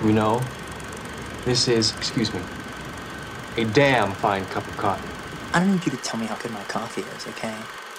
You know, this is, excuse me, a damn fine cup of coffee. I don't need you to tell me how good my coffee is, okay?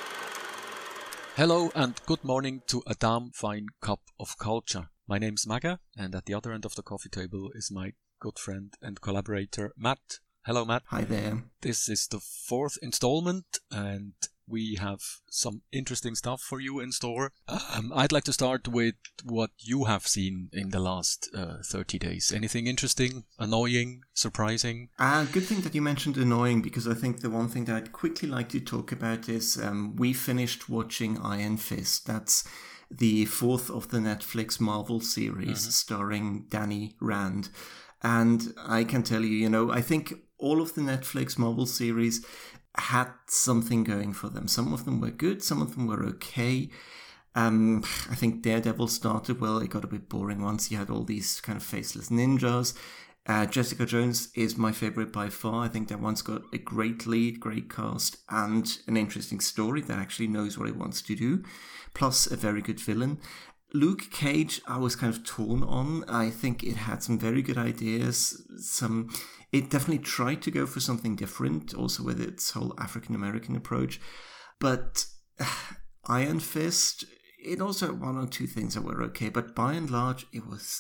Hello and good morning to a damn fine cup of culture. My name's Maga, and at the other end of the coffee table is my good friend and collaborator, Matt. Hello, Matt. Hi there. This is the 4th installment, and we have some interesting stuff for you in store. I'd like to start with what you have seen in the last 30 days. Anything interesting, annoying, surprising? Good thing that you mentioned annoying, because I think the one thing that I'd quickly like to talk about is we finished watching Iron Fist. That's the 4th of the Netflix Marvel series starring Danny Rand. And I can tell you, I think all of the Netflix Marvel series had something going for them. Some of them were good, some of them were okay. I think Daredevil started well. It got a bit boring once you had all these kind of faceless ninjas. Jessica Jones is my favorite by far. I think that one's got a great lead, great cast, and an interesting story that actually knows what it wants to do, plus a very good villain. Luke Cage, I was kind of torn on. I think it had some very good ideas. It definitely tried to go for something different, also with its whole African-American approach. But Iron Fist, it also had one or two things that were okay. But by and large, it was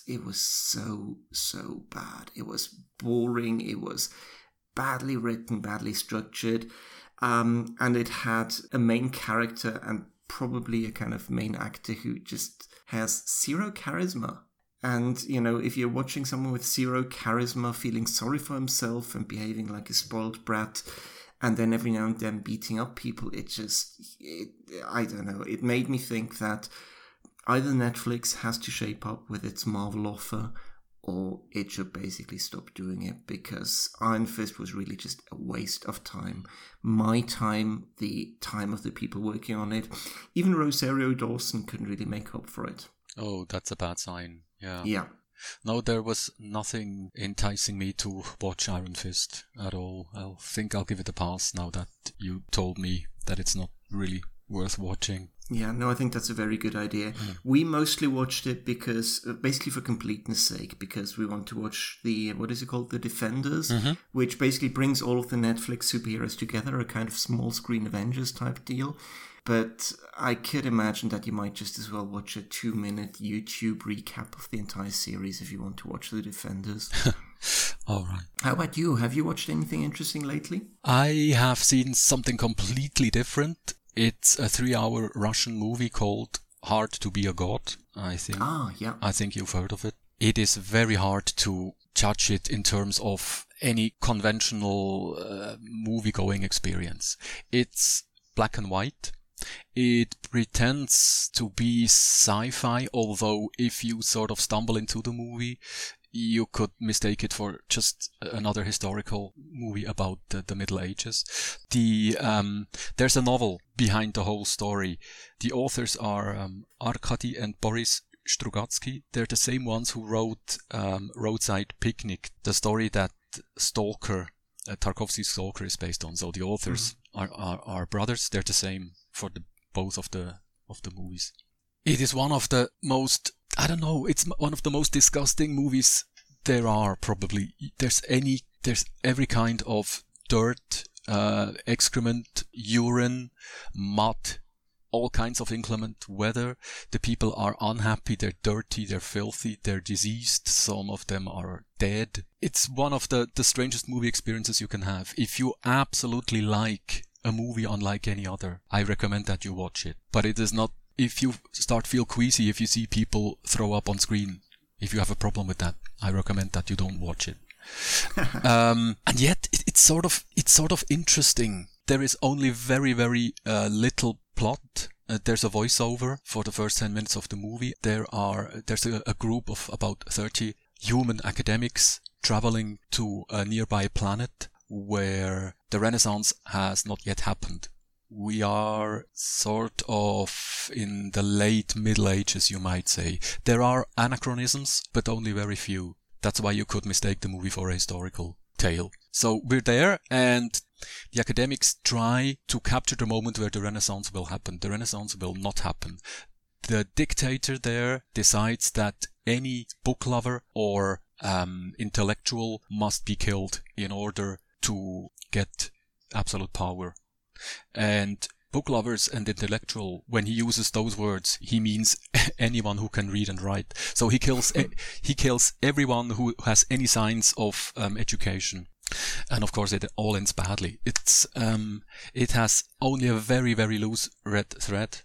so bad. It was boring. It was badly written, badly structured. And it had a main character and probably a kind of main actor who just has zero charisma. And, if you're watching someone with zero charisma, feeling sorry for himself and behaving like a spoiled brat, and then every now and then beating up people, I don't know. It made me think that either Netflix has to shape up with its Marvel offer, or it should basically stop doing it, because Iron Fist was really just a waste of time. My time, the time of the people working on it. Even Rosario Dawson couldn't really make up for it. Oh, that's a bad sign. Yeah. Yeah. No, there was nothing enticing me to watch Iron Fist at all. I think I'll give it a pass now that you told me that it's not really worth watching. Yeah, no, I think that's a very good idea. We mostly watched it because, basically for completeness sake, because we want to watch the Defenders, which basically brings all of the Netflix superheroes together, a kind of small screen Avengers type deal. But I could imagine that you might just as well watch a 2-minute YouTube recap of the entire series if you want to watch the Defenders. All right. How about you? Have you watched anything interesting lately? I have seen something completely different. It's a 3-hour Russian movie called Hard to Be a God, I think. Yeah. I think you've heard of it. It is very hard to judge it in terms of any conventional movie-going experience. It's black and white. It pretends to be sci-fi, although if you sort of stumble into the movie, you could mistake it for just another historical movie about the Middle Ages. There's a novel behind the whole story. The authors are Arkady and Boris Strugatsky. They're the same ones who wrote Roadside Picnic, the story that Stalker, Tarkovsky's Stalker is based on. So the authors are brothers. They're the same for both of the movies. It is one of the most, it's one of the most disgusting movies there are, probably. There's every kind of dirt, excrement, urine, mud, all kinds of inclement weather. The people are unhappy, they're dirty, they're filthy, they're diseased, some of them are dead. It's one of the strangest movie experiences you can have. If you absolutely like a movie unlike any other, I recommend that you watch it. But it is not, if you feel queasy if you see people throw up on screen, if you have a problem with that, I recommend that you don't watch it. And yet it's sort of interesting. There is only very, very little plot. There's a voiceover for the first 10 minutes of the movie. There's a group of about 30 human academics traveling to a nearby planet where the Renaissance has not yet happened. We are sort of in the late Middle Ages, you might say. There are anachronisms, but only very few. That's why you could mistake the movie for a historical tale. So we're there, and the academics try to capture the moment where the Renaissance will happen. The Renaissance will not happen. The dictator there decides that any book lover or intellectual must be killed in order to get absolute power. And book lovers and intellectual, when he uses those words, he means anyone who can read and write. So he kills everyone who has any signs of education. And of course, it all ends badly. It has only a very, very loose red thread.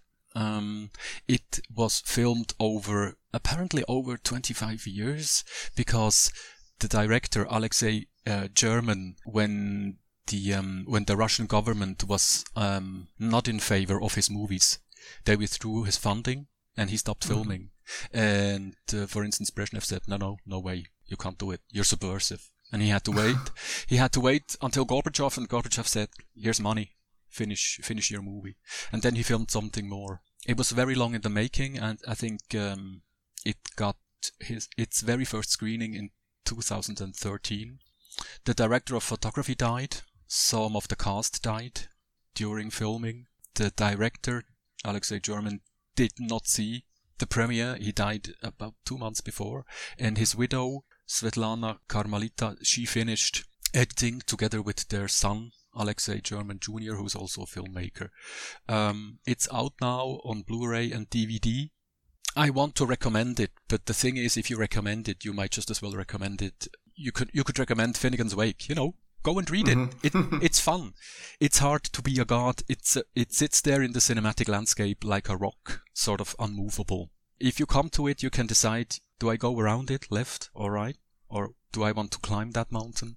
It was filmed apparently over 25 years, because the director, Alexei German, when the Russian government was not in favor of his movies, they withdrew his funding and he stopped filming. And for instance, Brezhnev said, no way, you can't do it, you're subversive. And he had to wait. He had to wait until Gorbachev, and Gorbachev said, here's money, finish your movie. And then he filmed something more. It was very long in the making, and I think it got its very first screening in 2013. The director of photography died. Some of the cast died during filming. The director, Alexei German, did not see the premiere. He died about 2 months before. And his widow, Svetlana Karmalita, she finished editing together with their son, Alexei German Jr., who's also a filmmaker. It's out now on Blu-ray and DVD. I want to recommend it, but the thing is, if you recommend it, you might just as well recommend it. You could recommend Finnegan's Wake, Go and read it. It's fun. It's hard to be a god. It sits there in the cinematic landscape like a rock, sort of unmovable. If you come to it, you can decide, do I go around it, left or right? Or do I want to climb that mountain?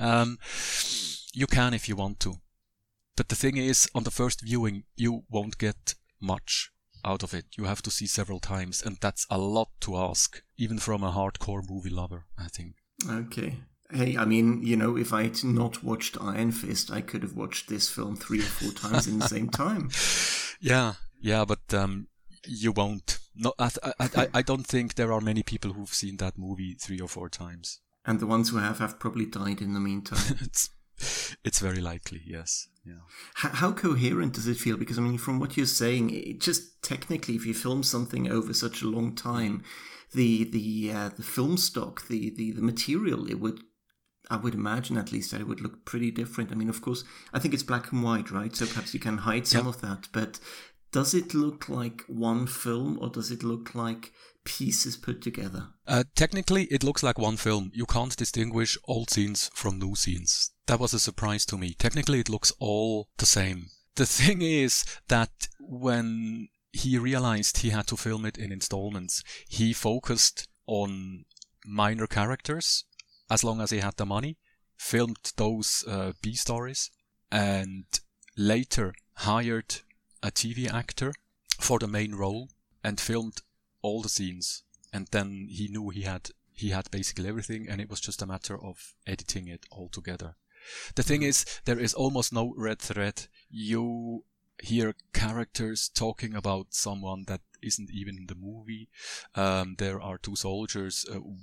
You can if you want to. But the thing is, on the first viewing, you won't get much out of it. You have to see several times, and that's a lot to ask, even from a hardcore movie lover, I think. Okay. Hey, I mean, if I'd not watched Iron Fist, I could have watched this film 3 or 4 times in the same time. Yeah, but you won't. No, I don't think there are many people who've seen that movie 3 or 4 times. And the ones who have probably died in the meantime. It's very likely, yes. Yeah. How coherent does it feel? Because, I mean, from what you're saying, it just technically, if you film something over such a long time, the film stock, the material, I would imagine at least that it would look pretty different. I mean, of course, I think it's black and white, right? So perhaps you can hide some of that. But does it look like one film, or does it look like pieces put together? Technically, it looks like one film. You can't distinguish old scenes from new scenes. That was a surprise to me. Technically, it looks all the same. The thing is that when he realized he had to film it in installments, he focused on minor characters as long as he had the money, filmed those B-stories, and later hired a TV actor for the main role and filmed all the scenes. And then he knew he had basically everything, and it was just a matter of editing it all together. The thing is, there is almost no red thread. You hear characters talking about someone that isn't even in the movie. There are 2 soldiers.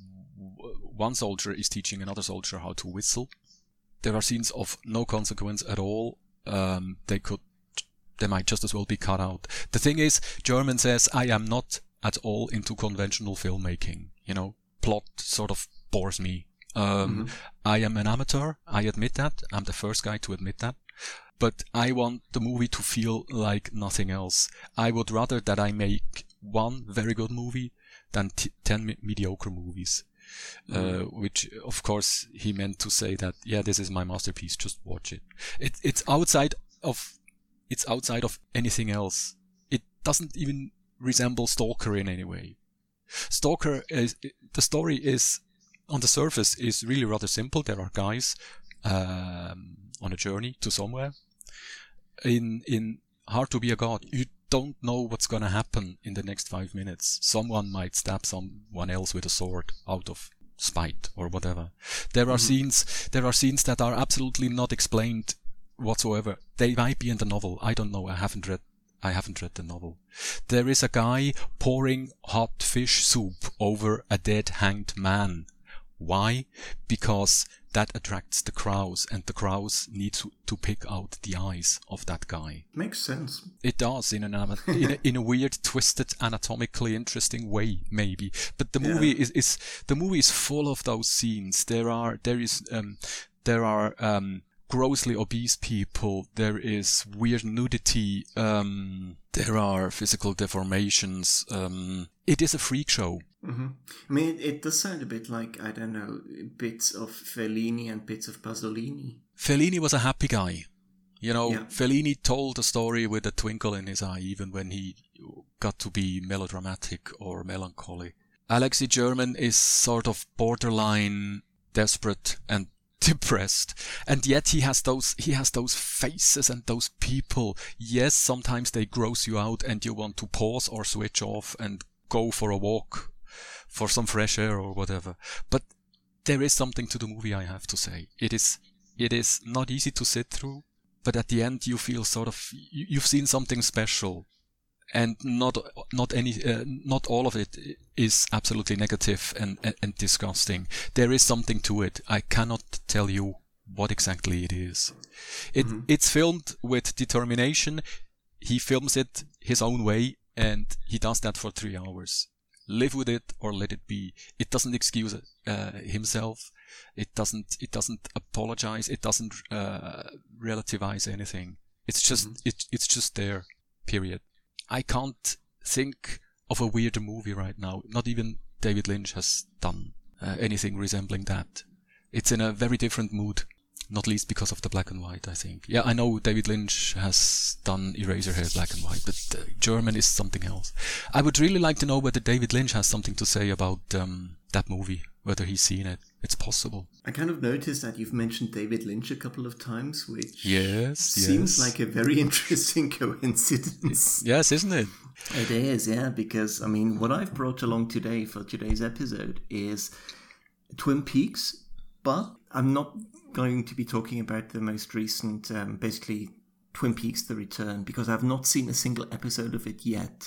One soldier is teaching another soldier how to whistle. There are scenes of no consequence at all. They might just as well be cut out. The thing is, German says, I am not at all into conventional filmmaking. Plot sort of bores me. I am an amateur. I admit that. I'm the first guy to admit that. But I want the movie to feel like nothing else. I would rather that I make one very good movie than 10 mediocre movies. Which, of course, he meant to say that, this is my masterpiece, just watch it. It's outside of anything else. It doesn't even resemble Stalker in any way. The story is, on the surface, is really rather simple. There are guys on a journey to somewhere. In Hard to Be a God, you don't know what's gonna happen in the next 5 minutes. Someone might stab someone else with a sword out of spite or whatever. There are scenes that are absolutely not explained whatsoever. They might be in the novel. I don't know. I haven't read the novel. There is a guy pouring hot fish soup over a dead hanged man. Why? Because that attracts the crowds, and the crowds need to pick out the eyes of that guy. Makes sense. It does in a weird, twisted, anatomically interesting way, maybe. But the movie is full of those scenes. There are grossly obese people. There is weird nudity. There are physical deformations. It is a freak show. Mm-hmm. I mean, it does sound a bit like, I don't know, bits of Fellini and bits of Pasolini. Fellini was a happy guy. You know, Yeah. Fellini told a story with a twinkle in his eye, even when he got to be melodramatic or melancholy. Alexei German is sort of borderline desperate and depressed, and yet he has those faces and those people. Yes, sometimes they gross you out and you want to pause or switch off and go for a walk for some fresh air or whatever. But there is something to the movie, I have to say. It is not easy to sit through, but at the end you feel sort of you've seen something special, and not all of it is absolutely negative and disgusting. There is something to it. I cannot tell you what exactly it is. It's filmed with determination. He films it his own way, and he does that for 3 hours. Live with it or let it be. It doesn't excuse himself. It doesn't apologize. It doesn't relativize anything. It's just it's just there. Period. I can't think of a weirder movie right now. Not even David Lynch has done anything resembling that. It's in a very different mood, not least because of the black and white, I think. Yeah, I know David Lynch has done Eraserhead black and white, but German is something else. I would really like to know whether David Lynch has something to say about that movie, whether he's seen it. It's possible. I kind of noticed that you've mentioned David Lynch a couple of times, which Yes. seems like a very interesting coincidence. Yes, isn't it? It is, yeah, because, I mean, what I've brought along today for today's episode is Twin Peaks, but I'm not going to be talking about the most recent, basically, Twin Peaks The Return, because I've not seen a single episode of it yet.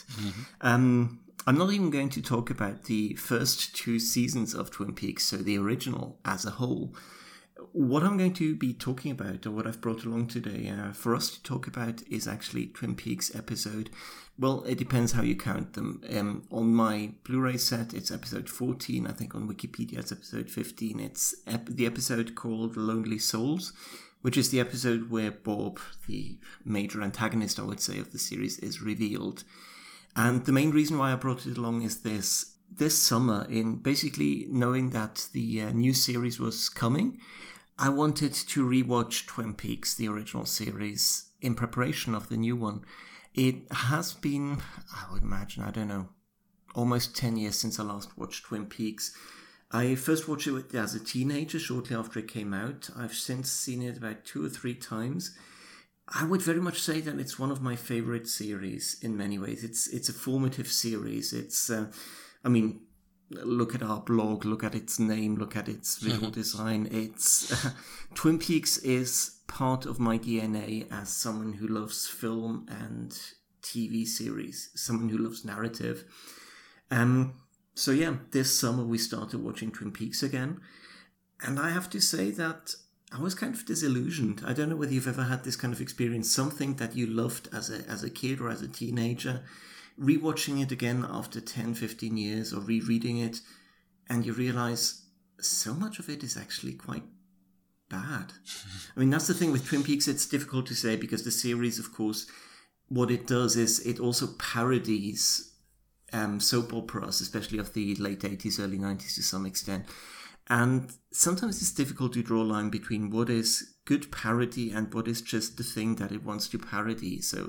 I'm not even going to talk about the first 2 seasons of Twin Peaks, so the original as a whole. What I'm going to be talking about, or what I've brought along today for us to talk about, is actually Twin Peaks episode. Well, it depends how you count them. On my Blu-ray set, it's episode 14. I think on Wikipedia, it's episode 15. It's the episode called Lonely Souls, which is the episode where Bob, the major antagonist, I would say, of the series, is revealed. And the main reason why I brought it along is this summer, in basically knowing that the new series was coming, I wanted to rewatch Twin Peaks, the original series, in preparation of the new one. It has been, I would imagine, I don't know, almost 10 years since I last watched Twin Peaks. I first watched it as a teenager, shortly after it came out. I've since seen it about 2 or 3 times. I would very much say that it's one of my favorite series in many ways. It's a formative series. It's, I mean, look at our blog, look at its name, look at its visual design. It's Twin Peaks is part of my DNA as someone who loves film and TV series, someone who loves narrative. So yeah, this summer we started watching Twin Peaks again, and I have to say that I was kind of disillusioned. I don't know whether you've ever had this kind of experience, something that you loved as a kid or as a teenager, rewatching it again after 10, 15 years or rereading it, and you realize so much of it is actually quite bad. I mean, that's the thing with Twin Peaks. It's difficult to say because the series, of course, what it does is it also parodies soap operas, especially of the late 80s, early 90s to some extent. And sometimes it's difficult to draw a line between what is good parody and what is just the thing that it wants to parody. So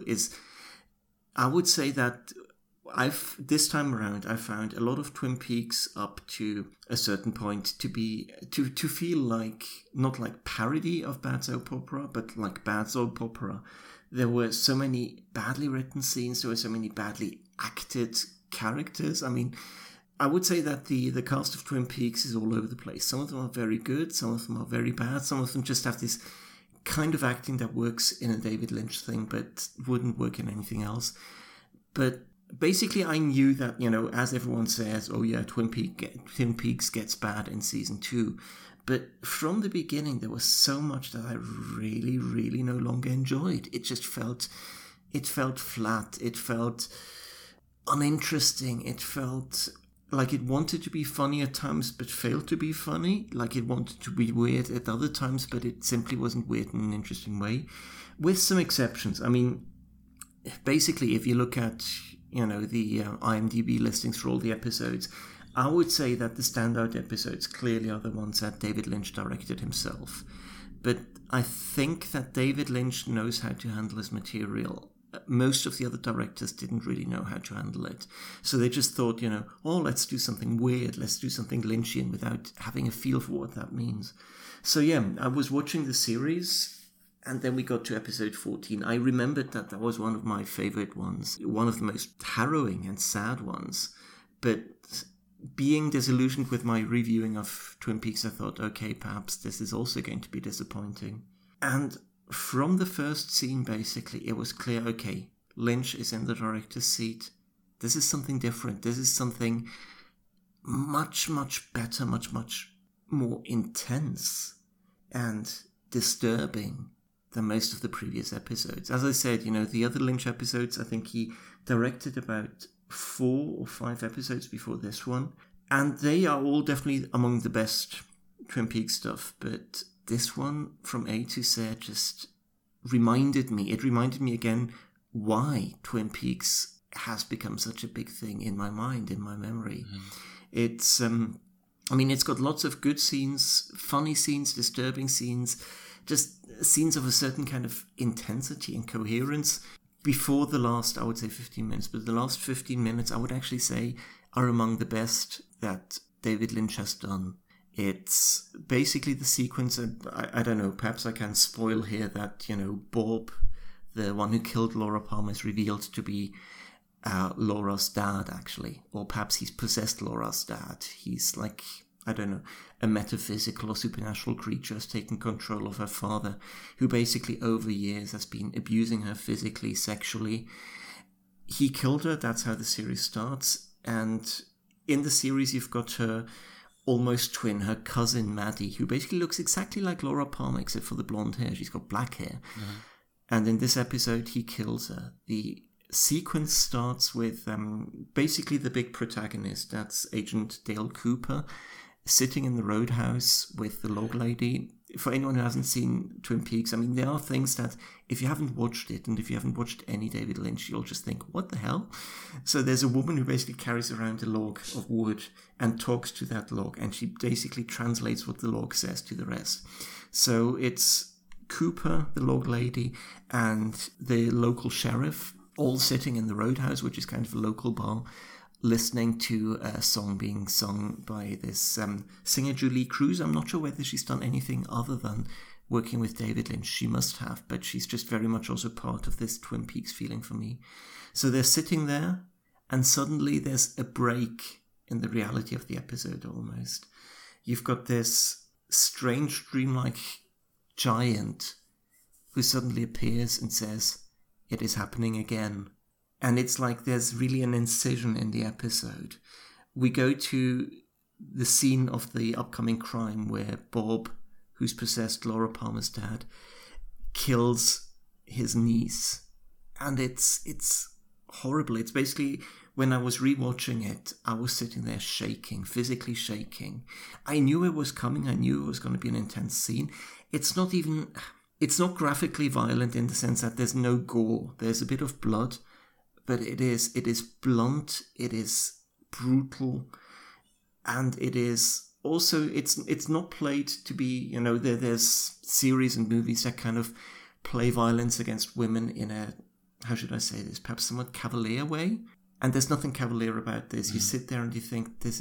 I would say that this time around, I found a lot of Twin Peaks up to a certain point to feel like, not like parody of bad soap opera, but like bad soap opera. There were so many badly written scenes. There were so many badly acted characters. I mean, I would say that the cast of Twin Peaks is all over the place. Some of them are very good, some of them are very bad, some of them just have this kind of acting that works in a David Lynch thing but wouldn't work in anything else. But basically I knew that, as everyone says, oh yeah, Twin Peaks gets bad in season 2. But from the beginning, there was so much that I really, really no longer enjoyed. It just felt flat. It felt uninteresting. It felt like it wanted to be funny at times, but failed to be funny. Like it wanted to be weird at other times, but it simply wasn't weird in an interesting way. With some exceptions. I mean, basically, if you look at, the IMDb listings for all the episodes, I would say that the standout episodes clearly are the ones that David Lynch directed himself. But I think that David Lynch knows how to handle his material. Most of the other directors didn't really know how to handle it. So they just thought, let's do something weird, let's do something Lynchian without having a feel for what that means. So yeah, I was watching the series, and then we got to episode 14. I remembered that was one of my favorite ones, one of the most harrowing and sad ones. But being disillusioned with my reviewing of Twin Peaks, I thought, okay, perhaps this is also going to be disappointing. And from the first scene, basically, it was clear, okay, Lynch is in the director's seat. This is something different. This is something much, much better, much, much more intense and disturbing than most of the previous episodes. As I said, the other Lynch episodes, I think he directed about 4 or 5 episodes before this one, and they are all definitely among the best Twin Peaks stuff, but this one from A to Z just reminded me again why Twin Peaks has become such a big thing in my mind, in my memory. It's it's got lots of good scenes, funny scenes, disturbing scenes, just scenes of a certain kind of intensity and coherence. Before the last, I would say 15 minutes, but the last 15 minutes, I would actually say, are among the best that David Lynch has done. It's basically the sequence, I don't know, perhaps I can spoil here that, Bob, the one who killed Laura Palmer, is revealed to be Laura's dad, actually. Or perhaps he's possessed Laura's dad. He's like, I don't know, a metaphysical or supernatural creature has taken control of her father, who basically over years has been abusing her physically, sexually. He killed her, that's how the series starts. And in the series, you've got her almost twin, her cousin Maddie, who basically looks exactly like Laura Palmer, except for the blonde hair. She's got black hair. Mm-hmm. And in this episode, he kills her. The sequence starts with basically the big protagonist, that's Agent Dale Cooper, sitting in the roadhouse with the log lady. For anyone who hasn't seen Twin Peaks, there are things that if you haven't watched it, and if you haven't watched any David Lynch, you'll just think, what the hell? So there's a woman who basically carries around a log of wood and talks to that log, and she basically translates what the log says to the rest. So it's Cooper, the log lady, and the local sheriff, all sitting in the roadhouse, which is kind of a local bar, listening to a song being sung by this singer Julie Cruz. I'm not sure whether she's done anything other than working with David Lynch. She must have, but she's just very much also part of this Twin Peaks feeling for me. So they're sitting there, and suddenly there's a break in the reality of the episode almost. You've got this strange dreamlike giant who suddenly appears and says, "It is happening again." And it's like there's really an incision in the episode. We go to the scene of the upcoming crime where Bob, who's possessed Laura Palmer's dad, kills his niece. And it's horrible. It's basically, when I was rewatching it, I was sitting there shaking, physically shaking. I knew it was coming. I knew it was going to be an intense scene. It's not graphically violent in the sense that there's no gore. There's a bit of blood. But it is blunt, it is brutal, and it is also, it's not played to be, there's series and movies that kind of play violence against women in a, how should I say this, perhaps somewhat cavalier way. And there's nothing cavalier about this. You sit there and you think, this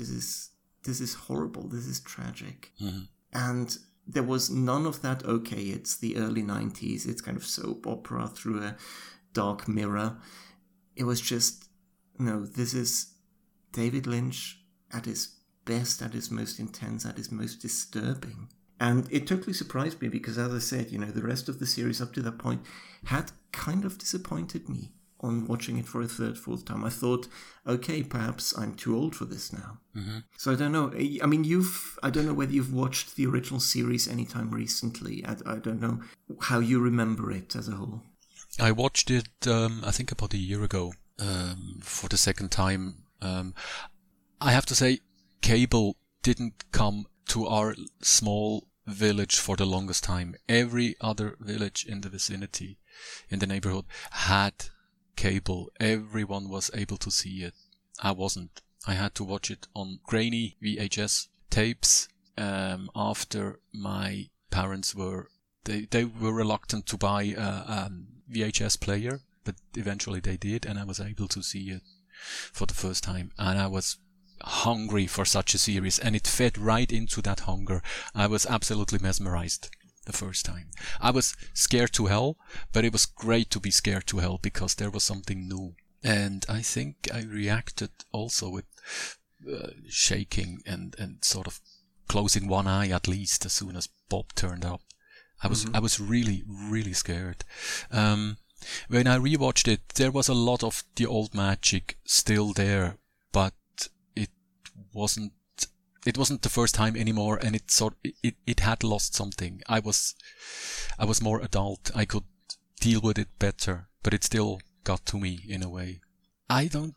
is horrible, this is tragic. Mm-hmm. And there was none of that, okay, it's the early 90s, it's kind of soap opera through a dark mirror. It was just, no, this is David Lynch at his best, at his most intense, at his most disturbing. And it totally surprised me because, as I said, the rest of the series up to that point had kind of disappointed me on watching it for a third, fourth time, I thought, okay, perhaps I'm too old for this now. So I don't know. I mean, I don't know whether you've watched the original series anytime recently. I don't know how you remember it as a whole. I watched it, I think about a year ago, for the second time. I have to say, cable didn't come to our small village for the longest time. Every other village in the vicinity, in the neighborhood, had cable. Everyone was able to see it. I wasn't. I had to watch it on grainy VHS tapes, after my parents were reluctant to buy a VHS player, but eventually they did, and I was able to see it for the first time. And I was hungry for such a series, and it fed right into that hunger. I was absolutely mesmerized the first time. I was scared to hell, but it was great to be scared to hell because there was something new. And I think I reacted also with shaking and sort of closing one eye at least as soon as Bob turned up. I was really, really scared. When I rewatched it, there was a lot of the old magic still there, but it wasn't the first time anymore, and it had lost something. I was more adult. I could deal with it better, but it still got to me in a way. I don't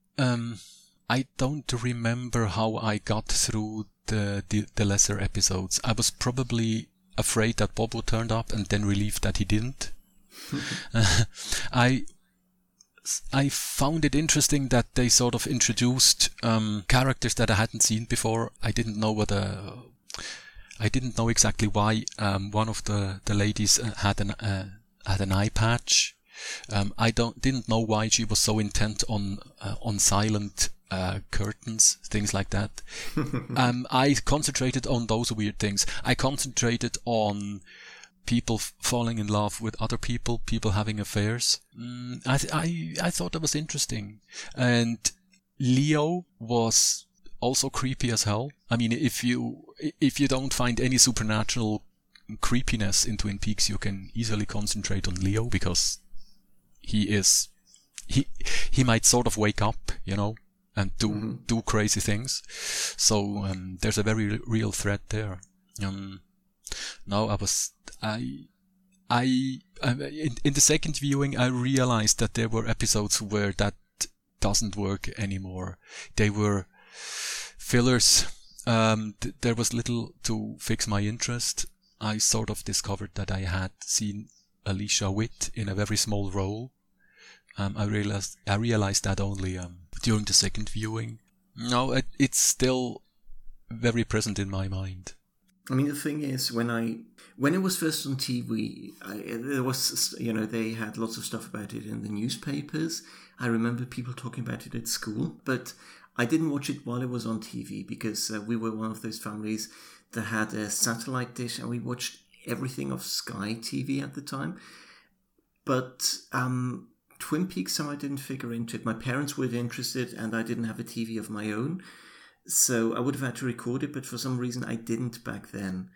remember how I got through the lesser episodes. I was probably afraid that Bob would turn up and then relieved that he didn't. I found it interesting that they sort of introduced characters that I hadn't seen before. I didn't know exactly why one of the ladies had an eye patch. I didn't know why she was so intent on silent curtains, things like that. I concentrated on those weird things. I concentrated on people falling in love with other people having affairs. I thought that was interesting. And Leo was also creepy as hell. I mean, if you don't find any supernatural creepiness in Twin Peaks, you can easily concentrate on Leo because he might sort of wake up, and do crazy things. So there's a very real threat there. Now in the second viewing, I realized that there were episodes where that doesn't work anymore. They were fillers. There was little to fix my interest. I sort of discovered that I had seen Alicia Witt in a very small role. I realized that only during the second viewing. No, it's still very present in my mind. I mean, the thing is, when it was first on TV, there was, they had lots of stuff about it in the newspapers. I remember people talking about it at school, but I didn't watch it while it was on TV because we were one of those families that had a satellite dish and we watched everything of Sky TV at the time. But Twin Peaks somehow didn't figure into it. My parents were interested and I didn't have a TV of my own. So I would have had to record it, but for some reason I didn't back then.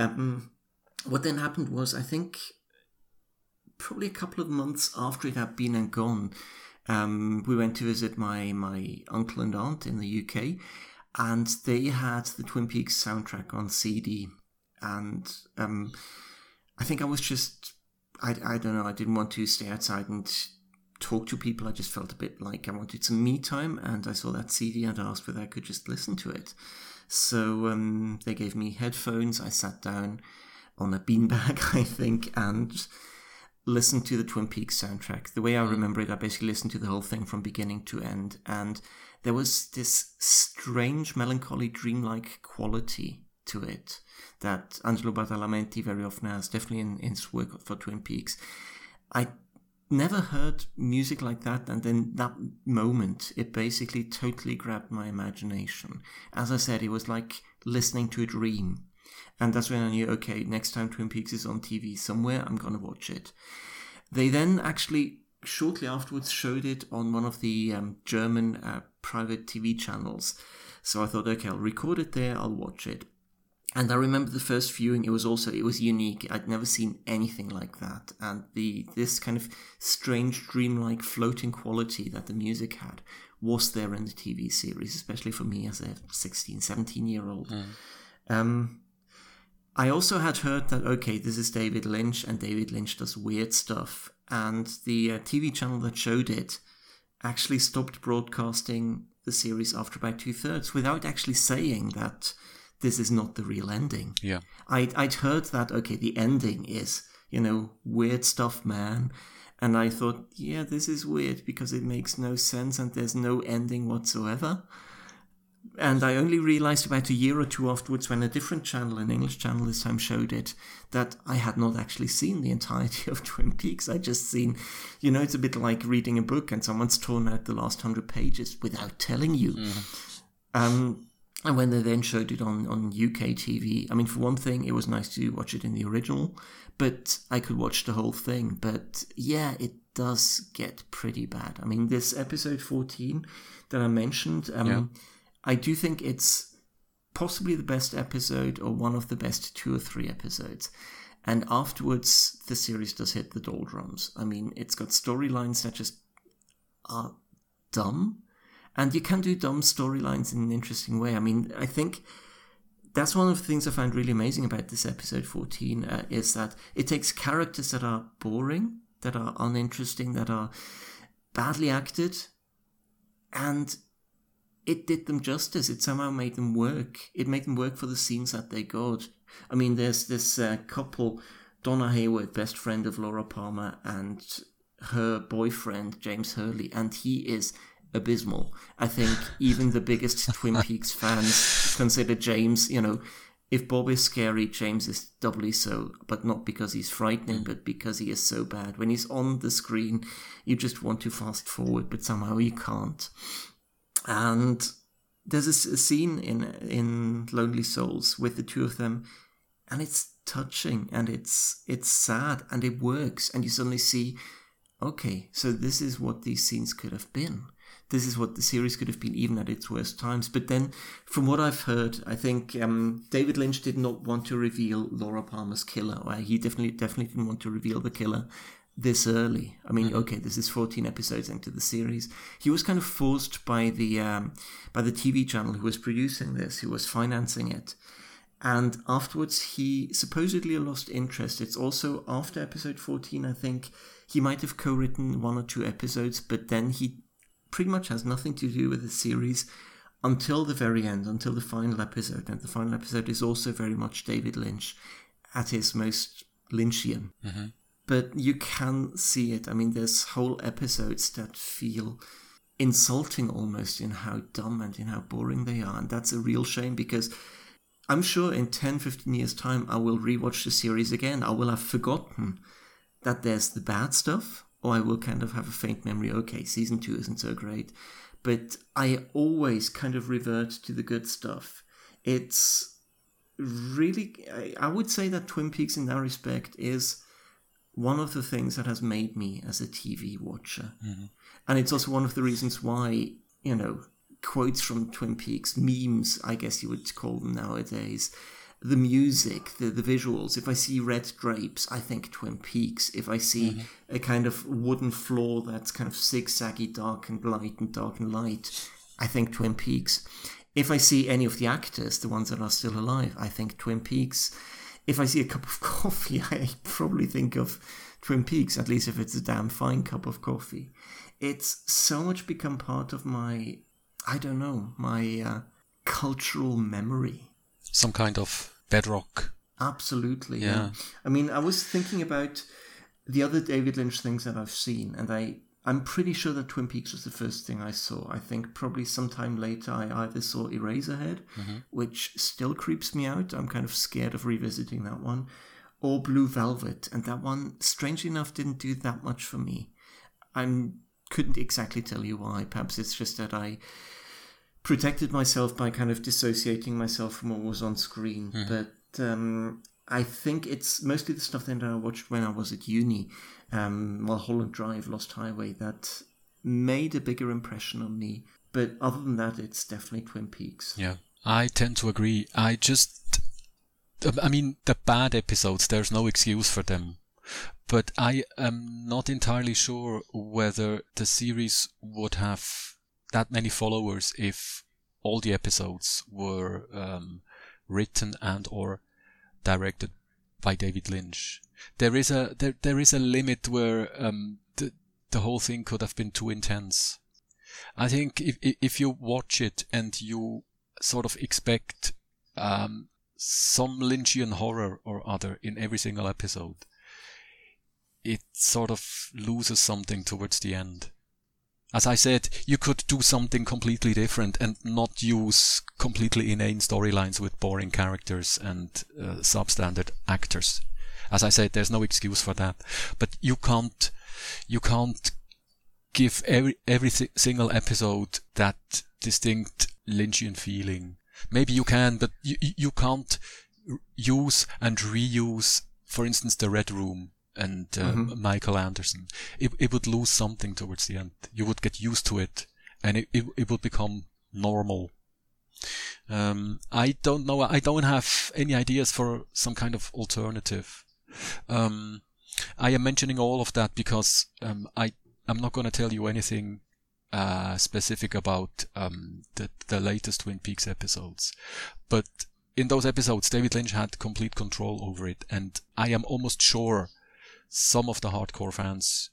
What then happened was, I think, probably a couple of months after it had been and gone, we went to visit my uncle and aunt in the UK, and they had the Twin Peaks soundtrack on CD. And I think I was just, I don't know, I didn't want to stay outside and talk to people. I just felt a bit like I wanted some me time, and I saw that CD and asked whether I could just listen to it. So they gave me headphones. I sat down on a beanbag, I think, and listened to the Twin Peaks soundtrack. The way I remember it, I basically listened to the whole thing from beginning to end, and there was this strange, melancholy, dreamlike quality to it that Angelo Badalamenti very often has, definitely in his work for Twin Peaks. I never heard music like that, and then that moment, it basically totally grabbed my imagination. As I said, it was like listening to a dream. And that's when I knew, okay, next time Twin Peaks is on TV somewhere, I'm going to watch it. They then actually, shortly afterwards, showed it on one of the German private TV channels. So I thought, okay, I'll record it there, I'll watch it. And I remember the first viewing, it was unique. I'd never seen anything like that. And this kind of strange, dreamlike, floating quality that the music had was there in the TV series, especially for me as a 16, 17-year-old. I also had heard that, okay, this is David Lynch, and David Lynch does weird stuff. And the TV channel that showed it actually stopped broadcasting the series after about 2/3 without actually saying that this is not the real ending. Yeah. I'd heard that, okay, the ending is, weird stuff, man. And I thought, yeah, this is weird because it makes no sense and there's no ending whatsoever. And I only realized about a year or two afterwards, when a different channel, an English channel this time, showed it, that I had not actually seen the entirety of Twin Peaks. I'd just seen, it's a bit like reading a book and someone's torn out the last 100 pages without telling you. And when they then showed it on UK TV, I mean, for one thing, it was nice to watch it in the original, but I could watch the whole thing. But yeah, it does get pretty bad. I mean, this episode 14 that I mentioned, I do think it's possibly the best episode or one of the best 2 or 3 episodes. And afterwards, the series does hit the doldrums. I mean, it's got storylines that just are dumb. And you can do dumb storylines in an interesting way. I mean, I think that's one of the things I find really amazing about this episode 14, is that it takes characters that are boring, that are uninteresting, that are badly acted, and it did them justice. It somehow made them work. It made them work for the scenes that they got. I mean, there's this couple, Donna Hayward, best friend of Laura Palmer, and her boyfriend, James Hurley, and he is abysmal. I think even the biggest Twin Peaks fans consider James, if Bob is scary, James is doubly so, but not because he's frightening, but because he is so bad. When he's on the screen, you just want to fast forward, but somehow you can't. And there's a scene in Lonely Souls with the two of them, and it's touching, and it's sad, and it works, and you suddenly see, okay, so this is what these scenes could have been. This is what the series could have been, even at its worst times. But then, from what I've heard, I think David Lynch did not want to reveal Laura Palmer's killer. Or he definitely didn't want to reveal the killer this early. I mean, okay, this is 14 episodes into the series. He was kind of forced by the TV channel who was producing this, who was financing it. And afterwards, he supposedly lost interest. It's also after episode 14, I think, he might have co-written 1 or 2 episodes, but then he pretty much has nothing to do with the series until the very end, until the final episode. And the final episode is also very much David Lynch at his most Lynchian. But you can see it. I mean, there's whole episodes that feel insulting almost in how dumb and in how boring they are. And that's a real shame, because I'm sure in 10, 15 years' time, I will rewatch the series again. I will have forgotten that there's the bad stuff, or I will kind of have a faint memory, okay, season 2 isn't so great. But I always kind of revert to the good stuff. It's really, I would say that Twin Peaks in that respect is one of the things that has made me as a TV watcher. And it's also one of the reasons why, quotes from Twin Peaks, memes, I guess you would call them nowadays, the music, the visuals. If I see red drapes, I think Twin Peaks. If I see a kind of wooden floor that's kind of zigzaggy, dark and light and dark and light, I think Twin Peaks. If I see any of the actors, the ones that are still alive, I think Twin Peaks. If I see a cup of coffee, I probably think of Twin Peaks, at least if it's a damn fine cup of coffee. It's so much become part of my, my cultural memory. Some kind of bedrock. Absolutely, yeah. I mean, I was thinking about the other David Lynch things that I've seen, and I'm pretty sure that Twin Peaks was the first thing I saw. I think probably sometime later I either saw Eraserhead, which still creeps me out. I'm kind of scared of revisiting that one, or Blue Velvet, and that one, strangely enough, didn't do that much for me. I couldn't exactly tell you why. Perhaps it's just that I protected myself by kind of dissociating myself from what was on screen. But I think it's mostly the stuff that I watched when I was at uni, Mulholland Drive, Lost Highway, that made a bigger impression on me. But other than that, it's definitely Twin Peaks. Yeah, I tend to agree. I just I mean, the bad episodes, there's no excuse for them. But I am not entirely sure whether the series would have that many followers if all the episodes were written and or directed by David Lynch. There is a limit where the whole thing could have been too intense. I think if you watch it and you sort of expect some Lynchian horror or other in every single episode, it sort of loses something towards the end. As I said, you could do something completely different and not use completely inane storylines with boring characters and substandard actors. As I said, there's no excuse for that. But you can't give every single episode that distinct Lynchian feeling. Maybe you can, but you can't use and reuse, for instance, The Red Room and Michael Anderson. It would lose something towards the end. You would get used to it, and it would become normal. I don't know. I don't have any ideas for some kind of alternative. I am mentioning all of that because I'm not going to tell you anything specific about the latest Twin Peaks episodes. But in those episodes, David Lynch had complete control over it, and I am almost sure some of the hardcore fans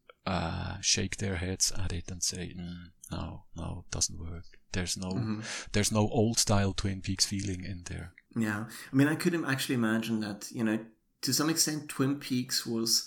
shake their heads at it and say, no, it doesn't work. There's no old style Twin Peaks feeling in there. Yeah, I mean, I could actually imagine that, to some extent, Twin Peaks was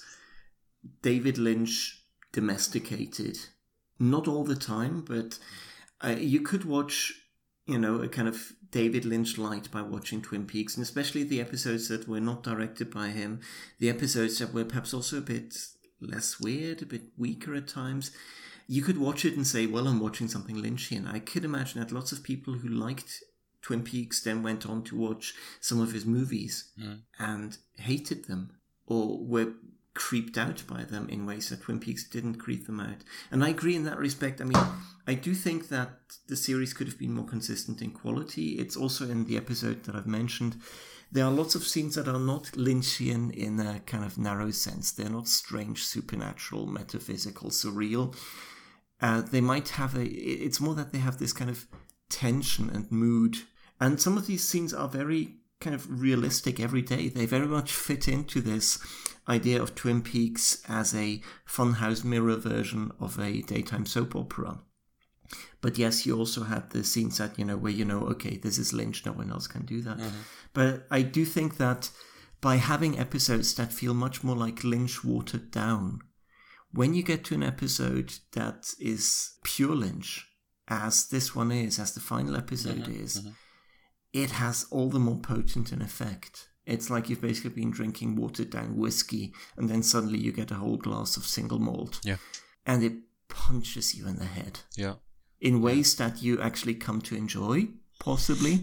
David Lynch domesticated. Not all the time, but you could watch, a kind of David Lynch light by watching Twin Peaks, and especially the episodes that were not directed by him, the episodes that were perhaps also a bit less weird, a bit weaker at times. You could watch it and say, well, I'm watching something Lynchian. I could imagine that lots of people who liked Twin Peaks then went on to watch some of his movies and hated them or were creeped out by them in ways that Twin Peaks didn't creep them out. And I agree in that respect. I mean, I do think that the series could have been more consistent in quality. It's also in the episode that I've mentioned. There are lots of scenes that are not Lynchian in a kind of narrow sense. They're not strange, supernatural, metaphysical, surreal. They might have it's more that they have this kind of tension and mood. And some of these scenes are very kind of realistic every day. They very much fit into this idea of Twin Peaks as a funhouse mirror version of a daytime soap opera. But yes, you also had the scenes that, where okay, this is Lynch, no one else can do that. But I do think that by having episodes that feel much more like Lynch watered down, when you get to an episode that is pure Lynch, as this one is, as the final episode is, it has all the more potent an effect. It's like you've basically been drinking watered down whiskey and then suddenly you get a whole glass of single malt. Yeah. And it punches you in the head. Yeah. In ways that you actually come to enjoy, possibly.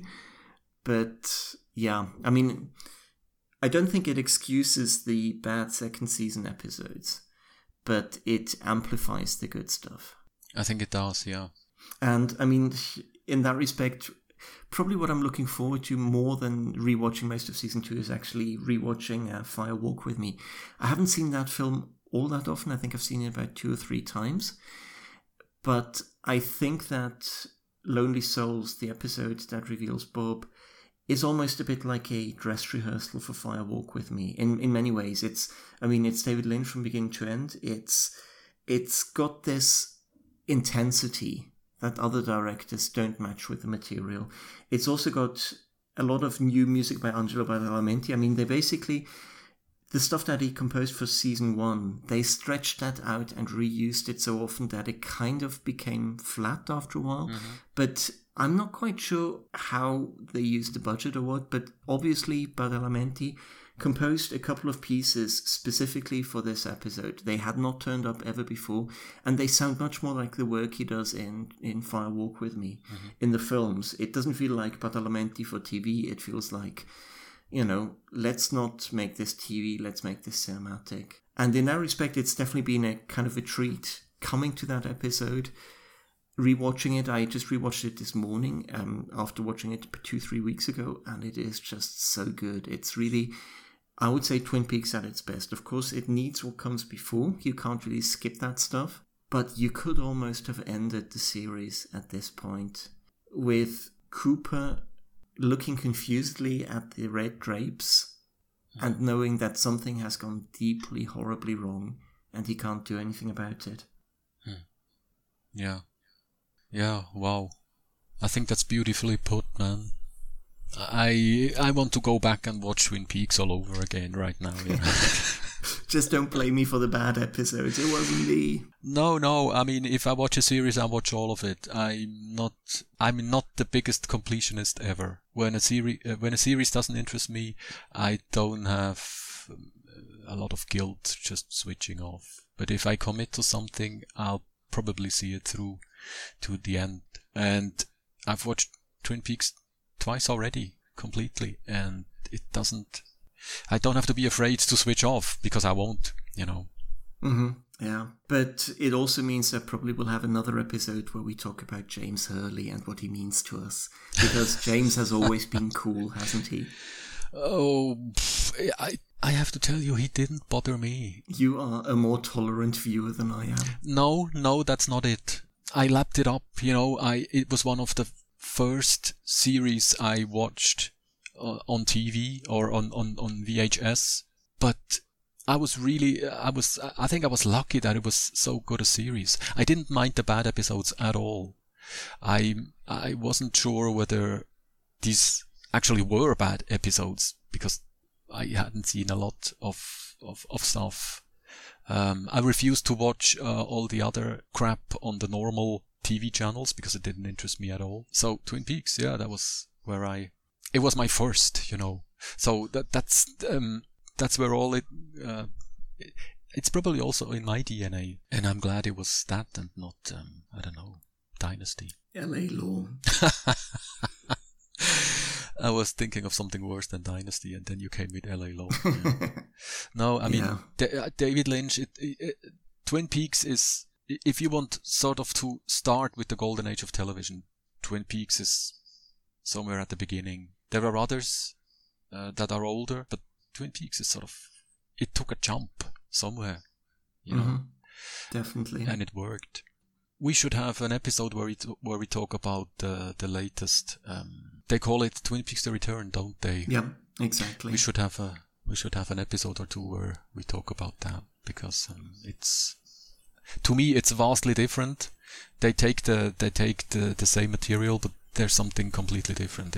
But yeah, I mean, I don't think it excuses the bad second season episodes, but it amplifies the good stuff. I think it does, yeah. And I mean, in that respect, probably what I'm looking forward to more than rewatching most of season 2 is actually rewatching Fire Walk with Me. I haven't seen that film all that often. I think I've seen it about 2 or 3 times. But I think that Lonely Souls, the episode that reveals Bob, is almost a bit like a dress rehearsal for Fire Walk with Me. In many ways, it's David Lynch from beginning to end. It's got this intensity that other directors don't match with the material. It's also got a lot of new music by Angelo Badalamenti. I mean, they basically, the stuff that he composed for season 1, they stretched that out and reused it so often that it kind of became flat after a while. But I'm not quite sure how they used the budget or what, but obviously Badalamenti composed a couple of pieces specifically for this episode. They had not turned up ever before, and they sound much more like the work he does in Fire Walk with Me. In the films, it doesn't feel like Badalamenti for TV. It feels like, let's not make this TV, let's make this cinematic. And in that respect, it's definitely been a kind of a treat coming to that episode rewatching it, I just rewatched it this morning after watching it 2-3 weeks ago, and it is just so good. It's really, I would say, Twin Peaks at its best. Of course, it needs what comes before. You can't really skip that stuff. But you could almost have ended the series at this point with Cooper looking confusedly at the red drapes and knowing that something has gone deeply, horribly wrong, and he can't do anything about it. Yeah. Yeah, wow. I think that's beautifully put, man. I want to go back and watch Twin Peaks all over again right now. You know? Just don't blame me for the bad episodes. It wasn't me. No. I mean, if I watch a series, I watch all of it. I'm not the biggest completionist ever. When a series doesn't interest me, I don't have a lot of guilt just switching off. But if I commit to something, I'll probably see it through to the end. And I've watched Twin Peaks twice already, completely, and I don't have to be afraid to switch off, because I won't, you know. Mm-hmm. Yeah, but it also means that probably we'll have another episode where we talk about James Hurley and what he means to us, because James has always been cool, hasn't he? Oh, I have to tell you, he didn't bother me. You are a more tolerant viewer than I am. No, that's not it. I lapped it up, you know. It was one of the first series I watched on TV or on VHS, but I think I was lucky that it was so good a series. I didn't mind the bad episodes at all. I wasn't sure whether these actually were bad episodes, because I hadn't seen a lot of stuff. I refused to watch all the other crap on the normal TV channels because it didn't interest me at all. So Twin Peaks, yeah, that was where it was my first, you know. So that's where all it's probably also in my DNA, and I'm glad it was that and not I don't know, Dynasty. LA Law. I was thinking of something worse than Dynasty, and then you came with LA Law. Yeah. No, I mean, David Lynch, Twin Peaks is, if you want sort of to start with the golden age of television, Twin Peaks is somewhere at the beginning. There are others that are older, but Twin Peaks is sort of, it took a jump somewhere, you know. Definitely. And it worked. We should have an episode where we talk about the latest. They call it Twin Peaks: The Return, don't they? Yeah, exactly. We should have an episode or two where we talk about that, because it's, to me, it's vastly different. They take the same material, but there's something completely different.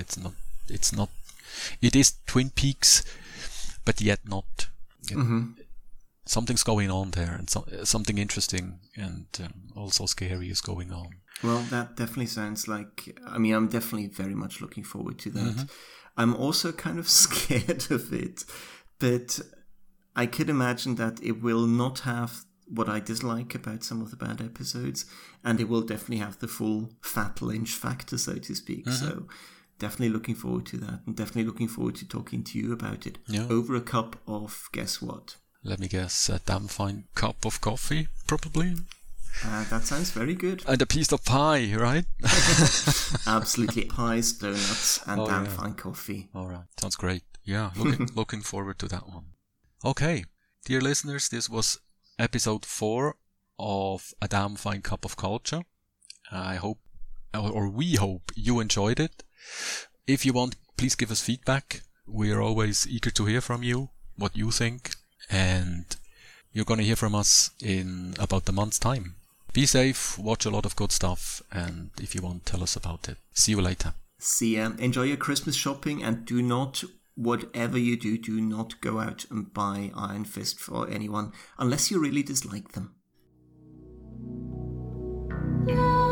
It is Twin Peaks, but yet not. Something's going on there, and something interesting and also scary is going on. Well, that definitely sounds like, I mean, I'm definitely very much looking forward to that. I'm also kind of scared of it, but I could imagine that it will not have what I dislike about some of the bad episodes, and it will definitely have the full Fat Lynch factor, so to speak. So definitely looking forward to that, and definitely looking forward to talking to you about it over a cup of, guess what? Let me guess, a damn fine cup of coffee, probably. That sounds very good. And a piece of pie, right? Absolutely, pies, donuts, and fine coffee. All right, sounds great. Yeah, looking forward to that one. Okay, dear listeners, this was episode 4 of A Damn Fine Cup of Culture. I hope, or we hope, you enjoyed it. If you want, please give us feedback. We're always eager to hear from you, what you think. And you're going to hear from us in about a month's time. Be safe, watch a lot of good stuff, and if you want, tell us about it. See you later. See ya. Enjoy your Christmas shopping, and do not, whatever you do not go out and buy Iron Fist for anyone, unless you really dislike them.